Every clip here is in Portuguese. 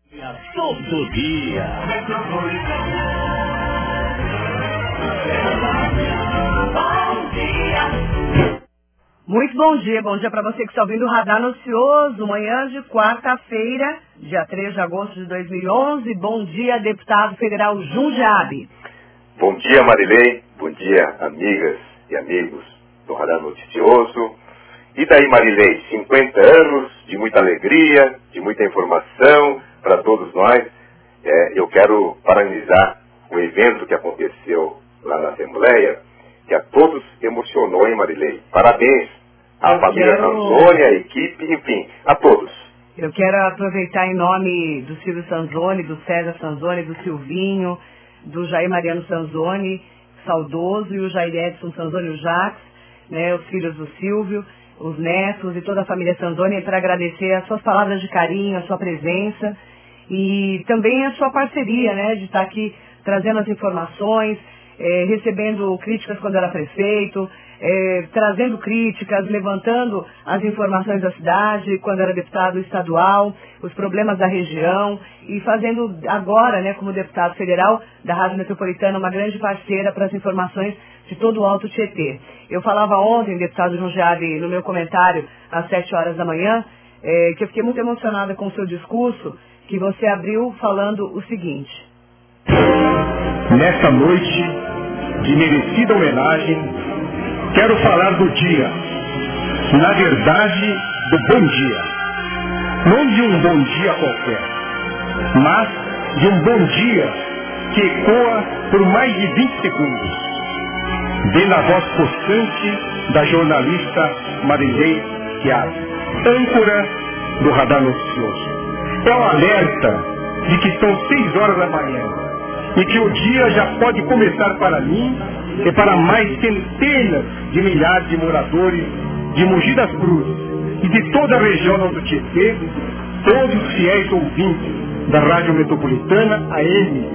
Todo dia. Muito bom dia para você que está ouvindo o Radar Noticioso, manhã de quarta-feira, dia 3 de agosto de 2011. Bom dia, deputado federal Jundiaí. Bom dia, Marilei. Bom dia, amigas e amigos do Radar Noticioso. E daí, Marilei, 50 anos de muita alegria, de muita informação para todos nós. Eu quero parabenizar o evento que aconteceu lá na Assembleia, que a todos emocionou, hein, Marilei? Parabéns à família Sanzoni, à equipe, enfim, a todos. Eu quero aproveitar em nome do Silvio Sanzoni, do César Sanzoni, do Silvinho, do Jair Mariano Sanzoni, saudoso, e o Jair Edson Sanzoni, o Jacques, né, os filhos do Silvio, os netos e toda a família Sanzoni, para agradecer as suas palavras de carinho, a sua presença e também a sua parceria, né, de estar aqui trazendo as informações, recebendo críticas quando era prefeito, trazendo críticas, levantando as informações da cidade, quando era deputado estadual, os problemas da região, e fazendo agora, né, como deputado federal da Rádio Metropolitana, uma grande parceira para as informações de todo o Alto Tietê. Eu falava ontem, deputado Jundiaí, no meu comentário, às 7 horas da manhã, que eu fiquei muito emocionada com o seu discurso, que você abriu falando o seguinte: nesta noite de merecida homenagem, quero falar do dia, na verdade, do bom dia. Não de um bom dia qualquer, mas de um bom dia que ecoa por mais de 20 segundos, vendo a voz constante da jornalista Marilei Chiari, âncora do Radar Noticioso. É um alerta de que são 6 horas da manhã e que o dia já pode começar para mim e para mais centenas de milhares de moradores de Mogi das Cruzes e de toda a região do Tietê, todos os fiéis ouvintes da Rádio Metropolitana AM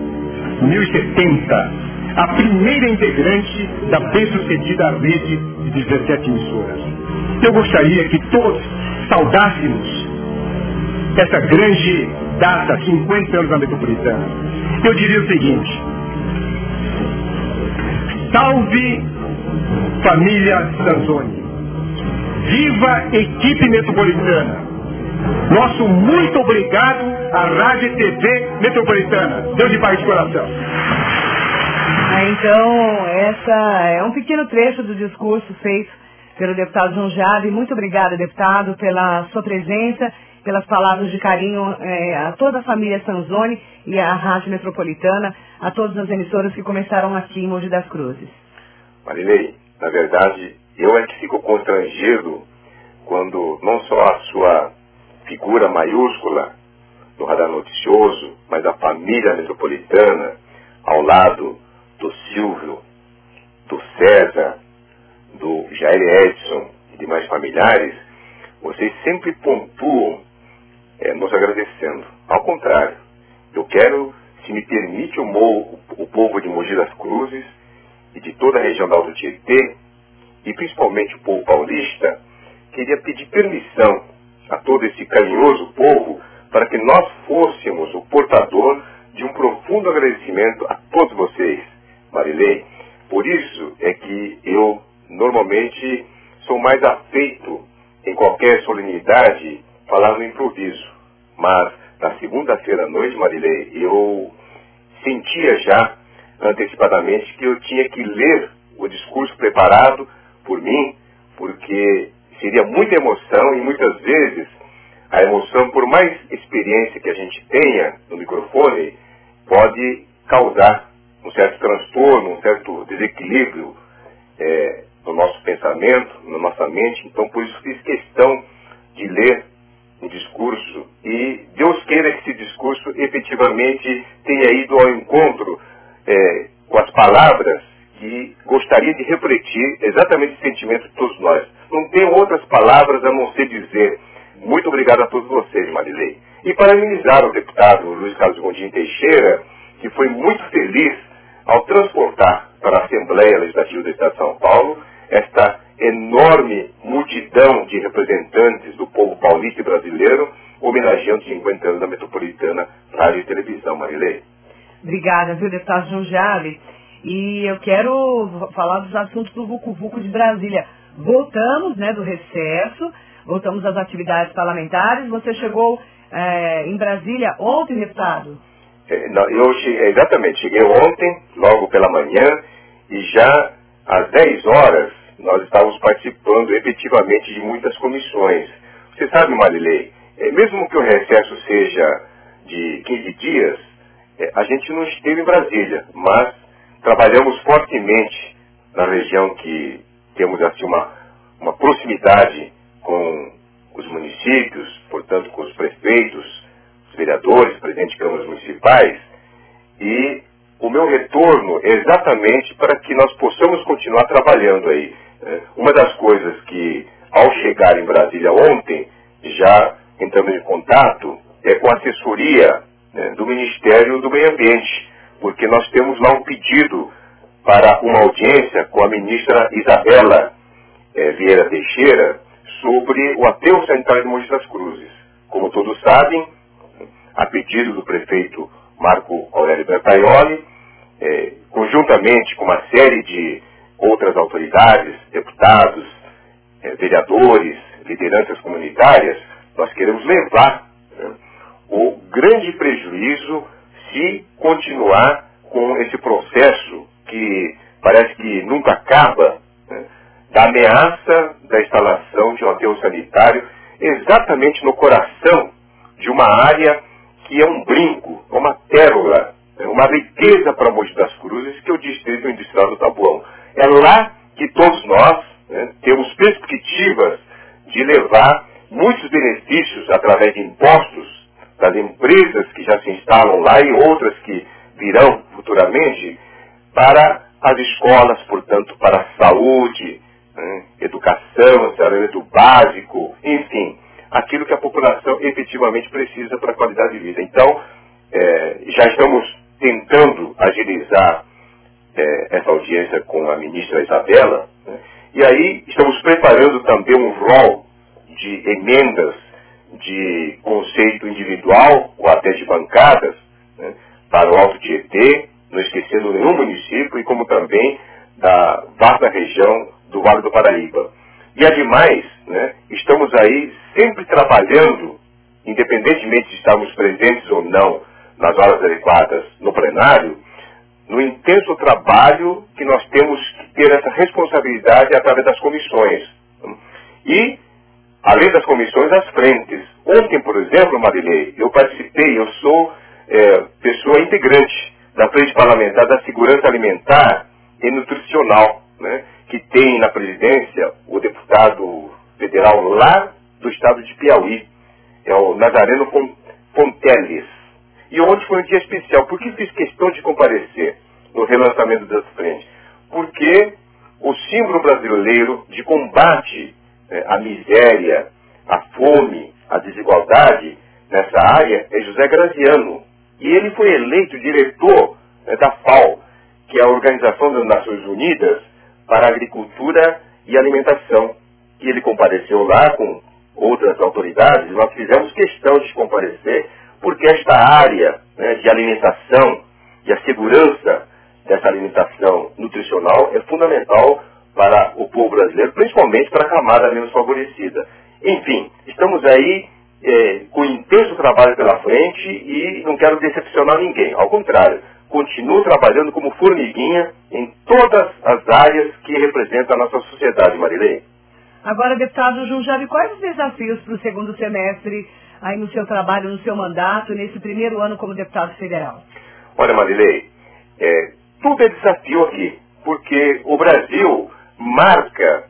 1070, a primeira integrante da bem-sucedida rede de 17 emissoras. Eu gostaria que todos saudássemos essa grande data, 50 anos da Metropolitana. Eu diria o seguinte: salve família Sanzoni, viva equipe metropolitana, nosso muito obrigado à Rádio e TV Metropolitana. Deus de paz de coração. Então, essa é um pequeno trecho do discurso feito pelo deputado Jundiaí. Muito obrigada, deputado, pela sua presença, pelas palavras de carinho a toda a família Sanzoni e à Rádio Metropolitana, a todas as emissoras que começaram aqui em Mogi das Cruzes. Marilei, na verdade, eu é que fico constrangido quando não só a sua figura maiúscula no Radar Noticioso, mas a família metropolitana, ao lado do Silvio, do César, do Jair Edson e demais familiares, vocês sempre pontuam nos agradecendo. Ao contrário, eu quero, se me permite o povo de Mogi das Cruzes e de toda a região da Alto Tietê, e principalmente o povo paulista, queria pedir permissão a todo esse carinhoso povo para que nós fôssemos o portador de um profundo agradecimento a todos vocês, Marilei. Por isso é que eu normalmente sou mais afeito em qualquer solenidade falar no improviso. Mas na segunda-feira à noite, Marilei, eu sentia já antecipadamente que eu tinha que ler o discurso preparado por mim, porque seria muita emoção e muitas vezes a emoção, por mais experiência que a gente tenha no microfone, pode causar um certo transtorno, um certo desequilíbrio no nosso pensamento, na nossa mente. Então, por isso fiz questão de ler um discurso e Deus queira que esse discurso efetivamente tenha ido ao encontro com as palavras que gostaria de refletir exatamente esse sentimento de todos nós. Não tenho outras palavras a não ser dizer muito obrigado a todos vocês, Marilei. E parabenizar o deputado Luiz Carlos Gondim Teixeira, que foi muito feliz ao transportar para a Assembleia Legislativa do Estado de São Paulo esta enorme multidão de representantes do povo paulista e brasileiro homenageando os 50 anos da Metropolitana Rádio e Televisão, Marilei. Obrigada, viu, deputado Jundiaí? E eu quero falar dos assuntos do Vucu Vucu de Brasília. Voltamos, né, do recesso, voltamos às atividades parlamentares. Você chegou em Brasília ontem, deputado? Exatamente, cheguei ontem, logo pela manhã, e já às 10 horas nós estávamos participando efetivamente de muitas comissões. Você sabe, Marilei, mesmo que o recesso seja de 15 dias, a gente não esteve em Brasília, mas trabalhamos fortemente na região que temos assim uma proximidade com os municípios, portanto com os prefeitos, os vereadores, presidentes de câmaras municipais, e o meu retorno é exatamente para que nós possamos continuar trabalhando aí. Uma das coisas que, ao chegar em Brasília ontem, já entramos em contato com a assessoria do Ministério do Meio Ambiente, porque nós temos lá um pedido para uma audiência com a ministra Isabela Vieira Teixeira sobre o aterro sanitário de Mogi das Cruzes. Como todos sabem, a pedido do prefeito Marco Aurélio Bertaioli, conjuntamente com uma série de outras autoridades, deputados, vereadores, lideranças comunitárias, nós queremos levar o grande prejuízo se continuar com esse processo que parece que nunca acaba, da ameaça da instalação de um aterro sanitário exatamente no coração de uma área que é um brinco, uma pérola, uma riqueza para Mogi das Cruzes, que é o Distrito Industrial do Taboão. É lá que todos nós temos perspectivas de levar muitos benefícios através de impostos das empresas que já se instalam lá e outras que virão futuramente para as escolas, portanto, para a saúde, educação, saneamento básico, enfim, aquilo que a população efetivamente precisa para a qualidade de vida. Então, já estamos tentando agilizar essa audiência com a ministra Isabela, e aí estamos preparando também um rol de emendas de conceito individual ou até de bancadas para o Alto Tietê, não esquecendo nenhum município, e como também da vasta região do Vale do Paraíba. E ademais, estamos aí sempre trabalhando, independentemente de estarmos presentes ou não nas horas adequadas no plenário, no intenso trabalho que nós temos que ter essa responsabilidade através das comissões. E, além das comissões, as frentes. Ontem, por exemplo, Marilei, eu participei, eu sou pessoa integrante da Frente Parlamentar da Segurança Alimentar e Nutricional, que tem na presidência o deputado federal lá do estado de Piauí, é o Nazareno Fonteles. E ontem foi um dia especial. Por que fiz questão de comparecer no relançamento das frentes? Porque o símbolo brasileiro de combate à miséria, à fome, à desigualdade nessa área é José Graziano. E ele foi eleito diretor da FAO, que é a Organização das Nações Unidas para a Agricultura e Alimentação. E ele compareceu lá com outras autoridades, e nós fizemos questão de comparecer, porque esta área de alimentação e a segurança dessa alimentação nutricional é fundamental para o povo brasileiro, principalmente para a camada menos favorecida. Enfim, estamos aí com intenso trabalho pela frente e não quero decepcionar ninguém. Ao contrário, continuo trabalhando como formiguinha em todas as áreas que representam a nossa sociedade, Marilei. Agora, deputado Jundiaí, quais os desafios para o segundo semestre aí no seu trabalho, no seu mandato, nesse primeiro ano como deputado federal? Olha, Marilei, tudo é desafio aqui, porque o Brasil marca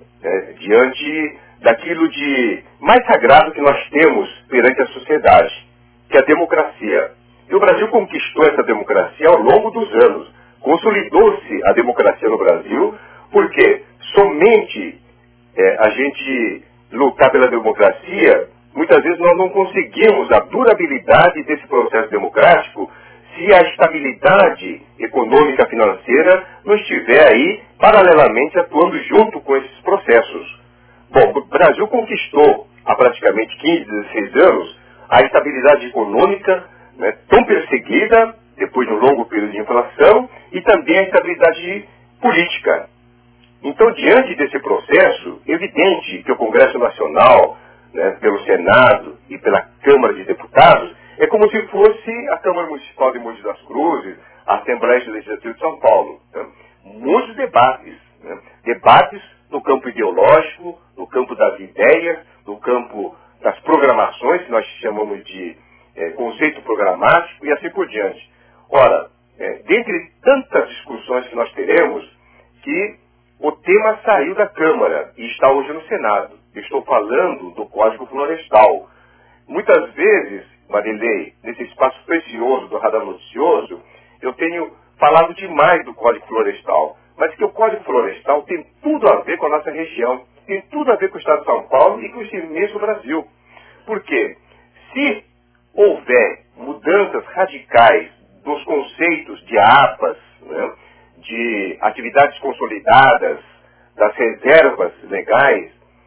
diante daquilo de mais sagrado que nós temos perante a sociedade, que é a democracia. E o Brasil conquistou essa democracia ao longo dos anos. Consolidou-se a democracia no Brasil, porque somente a gente lutar pela democracia, muitas vezes nós não conseguimos a durabilidade desse processo democrático se a estabilidade econômica financeira não estiver aí paralelamente atuando junto com esses processos. Bom, o Brasil conquistou há praticamente 15, 16 anos a estabilidade econômica, né, tão perseguida depois de um longo período de inflação, e também a estabilidade política. Então, diante desse processo, evidente que o Congresso Nacional, né, pelo Senado e pela Câmara de Deputados, é como se fosse a Câmara Municipal de Mogi das Cruzes, a Assembleia Legislativa de São Paulo. Né? Muitos debates, né? Debates no campo ideológico, no campo das ideias, no campo das programações, que nós chamamos de conceito programático, e assim por diante. Ora, dentre tantas discussões que nós teremos, que o tema saiu da Câmara e está hoje no Senado. Eu estou falando do Código Florestal. Muitas vezes, Marilei, nesse espaço precioso do Radar Noticioso, eu tenho falado demais do Código Florestal, mas que o Código Florestal tem tudo a ver com a nossa região, tem tudo a ver com o Estado de São Paulo e com esse imenso Brasil. Por quê? Se houver mudanças radicais dos conceitos de APAS, né, de atividades consolidadas, das reservas legais,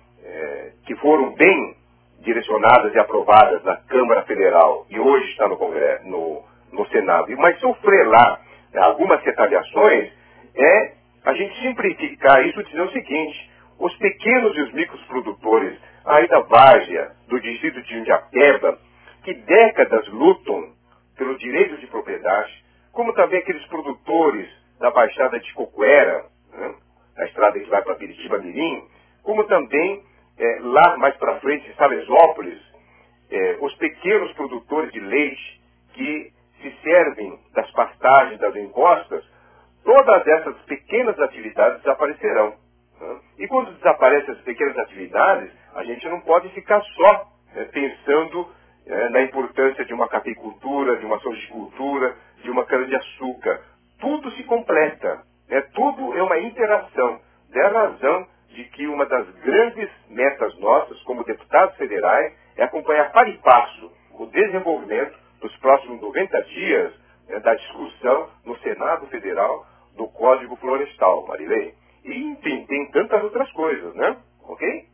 que foram bem direcionadas e aprovadas na Câmara Federal e hoje está no Congresso, no Senado, mas sofrer lá algumas retaliações, é a gente simplificar isso e dizer o seguinte: os pequenos e os micros produtores aí da várzea, do distrito de Jundiapeba, que décadas lutam pelo direito de propriedade, como também aqueles produtores da Baixada de Cocuera, né, na estrada que vai para Piritiba Mirim, como também lá mais para frente em Salesópolis, os pequenos produtores de leite que se servem das pastagens, das encostas, todas essas pequenas atividades desaparecerão. Né? E quando desaparecem as pequenas atividades, a gente não pode ficar só pensando na importância de uma cafeicultura, de uma sojicultura, de uma cana-de-açúcar. Tudo se completa, tudo é uma interação. É a razão de que uma das grandes metas nossas, como deputados federais, é acompanhar para e passo o desenvolvimento dos próximos 90 dias da discussão no Senado Federal do Código Florestal, Marilei. E, enfim, tem tantas outras coisas, né? Ok?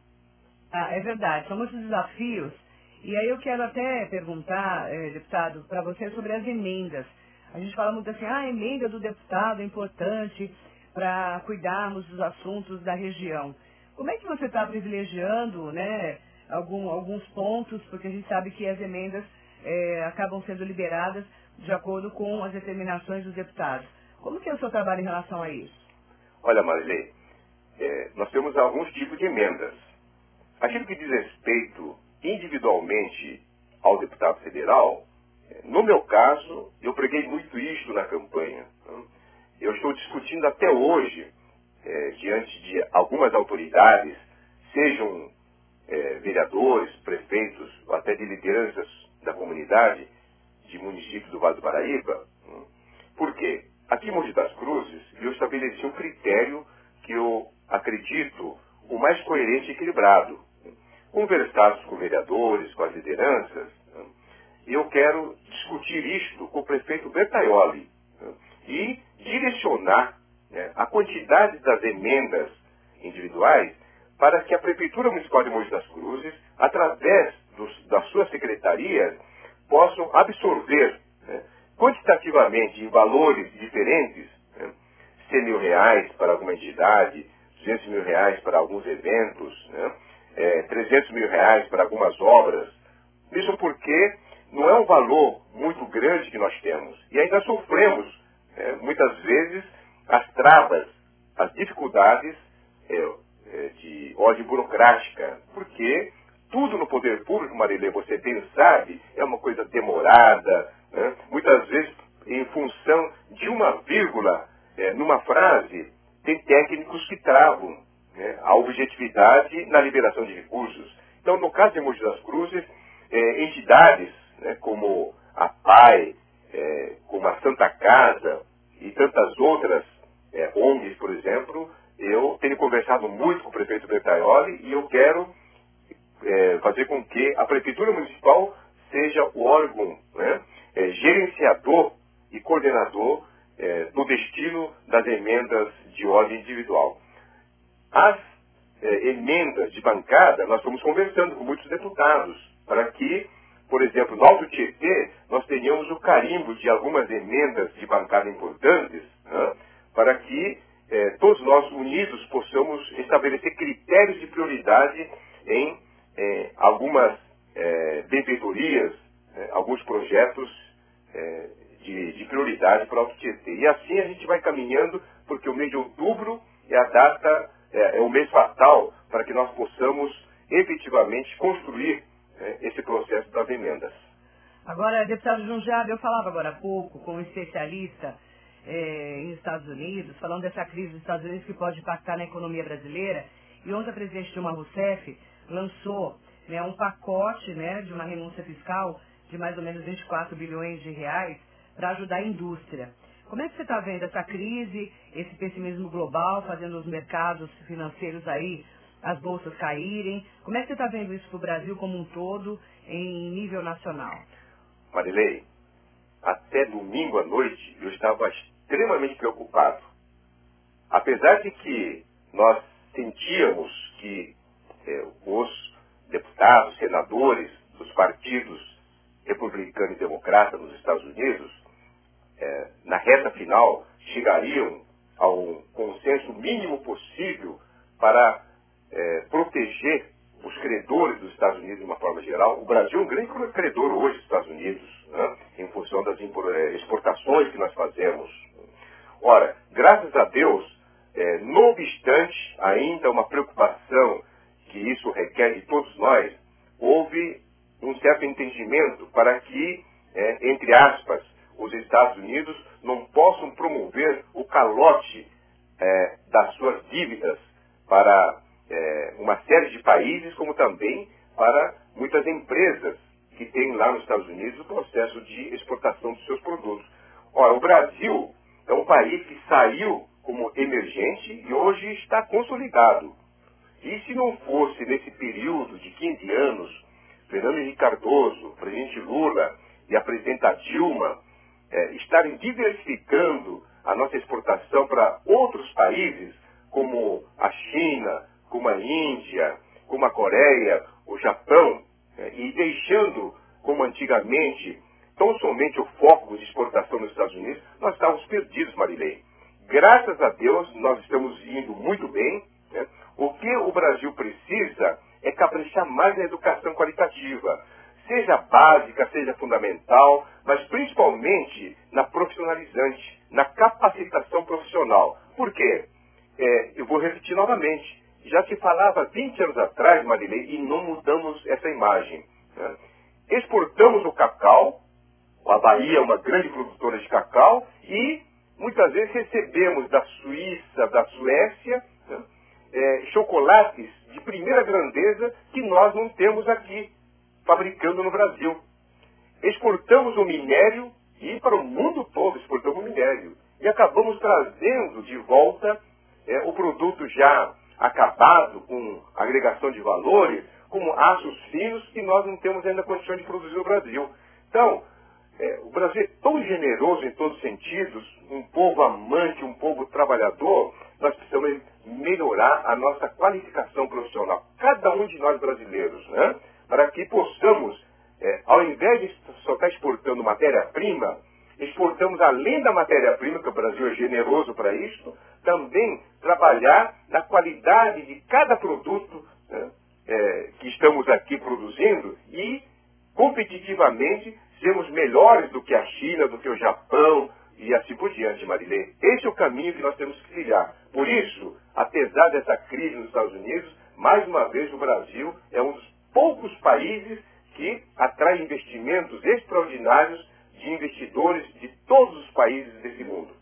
É verdade, são muitos desafios. E aí eu quero até perguntar, deputado, para você sobre as emendas. A gente fala muito assim, a emenda do deputado é importante para cuidarmos dos assuntos da região. Como é que você está privilegiando, né, alguns pontos, porque a gente sabe que as emendas acabam sendo liberadas de acordo com as determinações dos deputados. Como que é o seu trabalho em relação a isso? Olha, Marilei, nós temos alguns tipos de emendas. Aquilo que diz respeito individualmente ao deputado federal, no meu caso, eu preguei muito isto na campanha. Eu estou discutindo até hoje, diante de algumas autoridades, sejam vereadores, prefeitos, ou até de lideranças da comunidade, de municípios do Vale do Paraíba. Por quê? Aqui em Mogi das Cruzes, eu estabeleci um critério que eu acredito o mais coerente e equilibrado. Conversados com vereadores, com as lideranças, eu quero discutir isto com o prefeito Bertaioli e direcionar a quantidade das emendas individuais para que a Prefeitura Municipal de Mogi das Cruzes, através das suas secretarias, possam absorver quantitativamente em valores diferentes, R$100 mil para alguma entidade, R$200 mil para alguns eventos, R$300 mil para algumas obras. Isso porque não é um valor muito grande que nós temos. E ainda sofremos, muitas vezes, as travas, as dificuldades de ordem burocrática. Porque tudo no poder público, Marilê, você bem sabe, é uma coisa demorada, muitas vezes em função de uma vírgula numa frase, tem técnicos que travam a objetividade na liberação de recursos. Então, no caso de Mogi das Cruzes, entidades como a PAI, como a Santa Casa e tantas outras ONGs, por exemplo, eu tenho conversado muito com o prefeito Bertaioli e eu quero fazer com que a Prefeitura Municipal seja o órgão gerenciador e coordenador do destino das emendas de ordem individual. As emendas de bancada, nós estamos conversando com muitos deputados para que por exemplo, no Alto Tietê, nós tenhamos o carimbo de algumas emendas de bancada importantes, né, para que todos nós unidos possamos estabelecer critérios de prioridade em algumas benfeitorias, alguns projetos de prioridade para o Alto Tietê. E assim a gente vai caminhando, porque o mês de outubro é a data, é o mês fatal para que nós possamos efetivamente construir esse processo das emendas. Agora, deputado Junghiabe, eu falava agora há pouco com um especialista em Estados Unidos, falando dessa crise dos Estados Unidos que pode impactar na economia brasileira, e ontem a presidente Dilma Rousseff lançou um pacote de uma renúncia fiscal de mais ou menos 24 bilhões de reais para ajudar a indústria. Como é que você está vendo essa crise, esse pessimismo global, fazendo os mercados financeiros aí, as bolsas caírem? Como é que você está vendo isso para o Brasil como um todo, em nível nacional? Marilei, até domingo à noite eu estava extremamente preocupado. Apesar de que nós sentíamos que os deputados, senadores dos partidos republicano e democrata nos Estados Unidos, na reta final, chegariam a um consenso mínimo possível para proteger os credores dos Estados Unidos de uma forma geral. O Brasil é um grande credor hoje dos Estados Unidos, né, em função das exportações que nós fazemos. Ora, graças a Deus, não obstante ainda uma preocupação que isso requer de todos nós, houve um certo entendimento para que, entre aspas, os Estados Unidos não possam promover o calote das suas dívidas para uma série de países, como também para muitas empresas que têm lá nos Estados Unidos o processo de exportação dos seus produtos. Ora, o Brasil é um país que saiu como emergente e hoje está consolidado. E se não fosse nesse período de 15 anos, Fernando Henrique Cardoso, o presidente Lula e a presidenta Dilma estarem diversificando a nossa exportação para outros países, como a China, como a Índia, como a Coreia, o Japão, e deixando, como antigamente, tão somente o foco de exportação nos Estados Unidos, nós estávamos perdidos, Marilei. Graças a Deus, nós estamos indo muito bem. Né? O que o Brasil precisa é caprichar mais na educação qualitativa, seja básica, seja fundamental, mas principalmente na profissionalizante, na capacitação profissional. Por quê? Eu vou repetir novamente. Já se falava 20 anos atrás, Marilei, e não mudamos essa imagem. Né? Exportamos o cacau, a Bahia é uma grande produtora de cacau, e muitas vezes recebemos da Suíça, da Suécia, né, chocolates de primeira grandeza que nós não temos aqui, fabricando no Brasil. Exportamos o minério e para o mundo todo exportamos o minério. E acabamos trazendo de volta o produto já acabado, com agregação de valores, como aços finos, que nós não temos ainda condições de produzir no Brasil. Então, o Brasil é tão generoso em todos os sentidos, um povo amante, um povo trabalhador, nós precisamos melhorar a nossa qualificação profissional, cada um de nós brasileiros, né? Para que possamos, ao invés de só estar exportando matéria-prima, exportamos além da matéria-prima, que o Brasil é generoso para isso, também trabalhar na qualidade de cada produto, né, que estamos aqui produzindo e, competitivamente, sermos melhores do que a China, do que o Japão e assim por diante, Marilei. Esse é o caminho que nós temos que trilhar. Por isso, apesar dessa crise nos Estados Unidos, mais uma vez o Brasil é um dos poucos países que atrai investimentos extraordinários de investidores de todos os países desse mundo.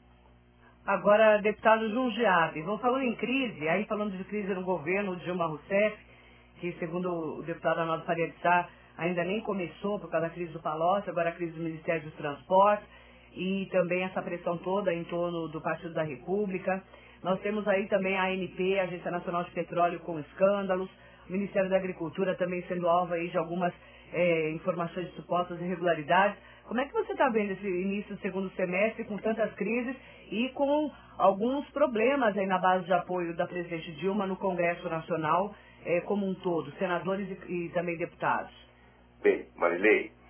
Agora, deputado Junghiabe, vamos falando em crise, aí falando de crise no governo de Dilma Rousseff, que segundo o deputado Arnaldo Faria de Sá, ainda nem começou por causa da crise do Palocci, agora a crise do Ministério dos Transportes e também essa pressão toda em torno do Partido da República. Nós temos aí também a ANP, a Agência Nacional de Petróleo, com escândalos, o Ministério da Agricultura também sendo alvo aí de algumas informações de supostas irregularidades. Como é que você está vendo esse início do segundo semestre com tantas crises e com alguns problemas aí na base de apoio da presidente Dilma no Congresso Nacional como um todo, senadores e também deputados? Bem, Marilei,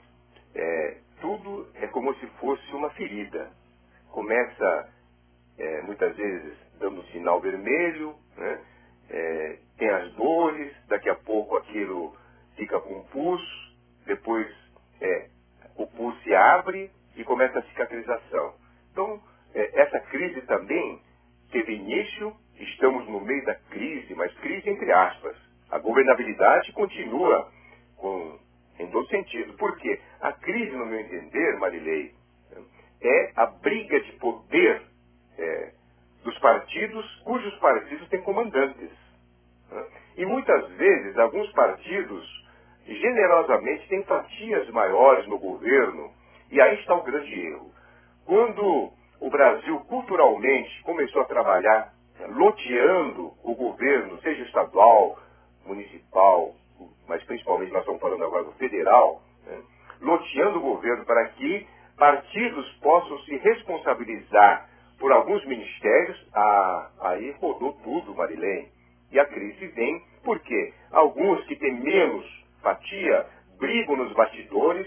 tudo é como se fosse uma ferida. Começa, muitas vezes, dando sinal vermelho, né? Tem as dores, daqui a pouco aquilo fica com pulso, depois o pulso se abre e começa a cicatrização. Então, essa crise também teve início, estamos no meio da crise, mas crise entre aspas. A governabilidade continua em todo sentido. Por quê? A crise, no meu entender, Marilei, é a briga de poder dos partidos, cujos partidos têm comandantes. E muitas vezes, alguns partidos, generosamente, têm fatias maiores no governo, e aí está o grande erro. Quando o Brasil, culturalmente, começou a trabalhar loteando o governo, seja estadual, municipal, mas principalmente nós estamos falando agora do federal, né? Loteando o governo para que partidos possam se responsabilizar por alguns ministérios, aí rodou tudo, Marilene. E a crise vem porque alguns que têm menos fatia brigam nos bastidores,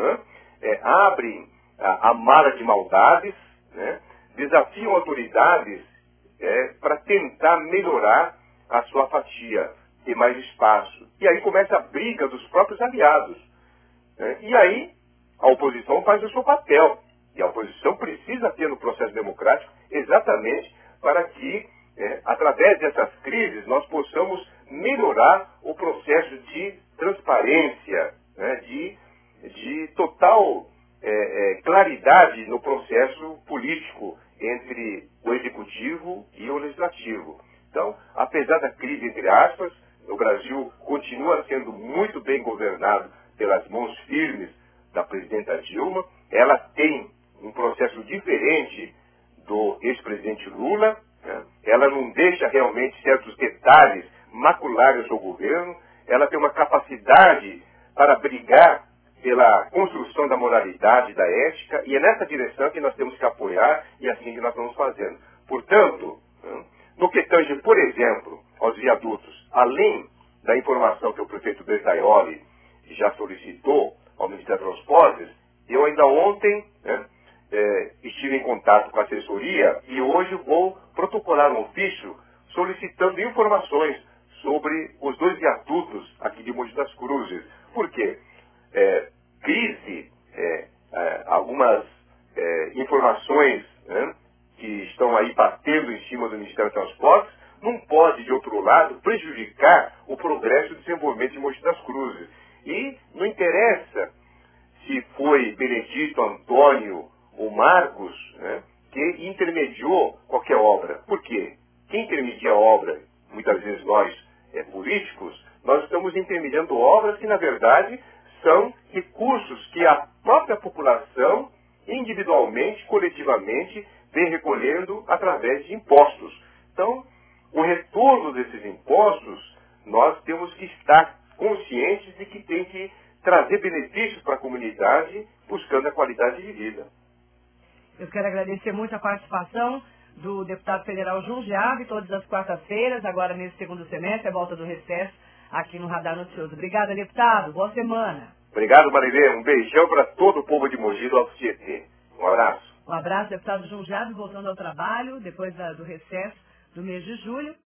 abrem a mala de maldades, né? Desafiam autoridades para tentar melhorar a sua fatia, ter mais espaço. E aí começa a briga dos próprios aliados. E aí a oposição faz o seu papel. E a oposição precisa ter no processo democrático exatamente para que, através dessas crises, nós possamos melhorar o processo de transparência, né, de total claridade no processo político entre o executivo e o legislativo. Então, apesar da crise, entre aspas, o Brasil continua sendo muito bem governado pelas mãos firmes da presidenta Dilma. Ela tem um processo diferente do ex-presidente Lula, né? Ela não deixa realmente certos detalhes macularem o seu governo. Ela tem uma capacidade para brigar pela construção da moralidade, da ética, e é nessa direção que nós temos que apoiar, e é assim que nós estamos fazendo. Portanto, no que tange, por exemplo, aos viadutos, além da informação que o prefeito Bertaioli já solicitou ao Ministério dos Transportes, eu ainda ontem estive em contato com a assessoria e hoje vou protocolar um ofício solicitando informações sobre os 2 viadutos aqui de Mogi das Cruzes. Por quê? Crise, algumas informações que estão aí batendo em cima do Ministério dos Transportes, não pode, de outro lado, prejudicar o progresso e o desenvolvimento de Mogi das Cruzes. E não interessa se foi Benedito, Antônio ou Marcos, que intermediou qualquer obra. Por quê? Quem intermedia a obra, muitas vezes nós, políticos, nós estamos intermediando obras que, na verdade, são recursos que a própria população, individualmente, coletivamente, vem recolhendo através de impostos. Então, o retorno desses impostos, nós temos que estar conscientes de que tem que trazer benefícios para a comunidade, buscando a qualidade de vida. Eu quero agradecer muito a participação do deputado federal Jundiaí, todas as quartas-feiras, agora nesse segundo semestre, a volta do recesso, aqui no Radar Noticioso. Obrigada, deputado. Boa semana. Obrigado, Marilê. Um beijão para todo o povo de Mogi do Alto Tietê. Um abraço. Um abraço, deputado Jundiaí, voltando ao trabalho, depois do recesso do mês de julho.